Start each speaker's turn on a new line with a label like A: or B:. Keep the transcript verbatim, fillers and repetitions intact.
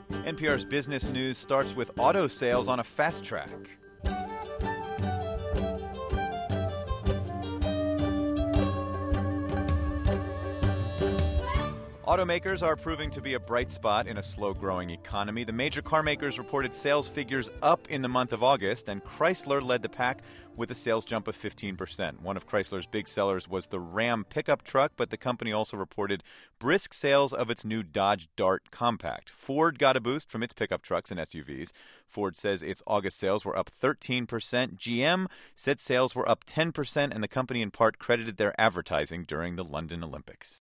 A: N P R's business news starts with auto sales on a fast track. Automakers are proving to be a bright spot in a slow-growing economy. The major car makers reported sales figures up in the month of August, and Chrysler led the pack with a sales jump of fifteen percent. One of Chrysler's big sellers was the Ram pickup truck, but the company also reported brisk sales of its new Dodge Dart compact. Ford got a boost from its pickup trucks and S U Vs. Ford says its August sales were up thirteen percent. G M said sales were up ten percent, and the company in part credited their advertising during the London Olympics.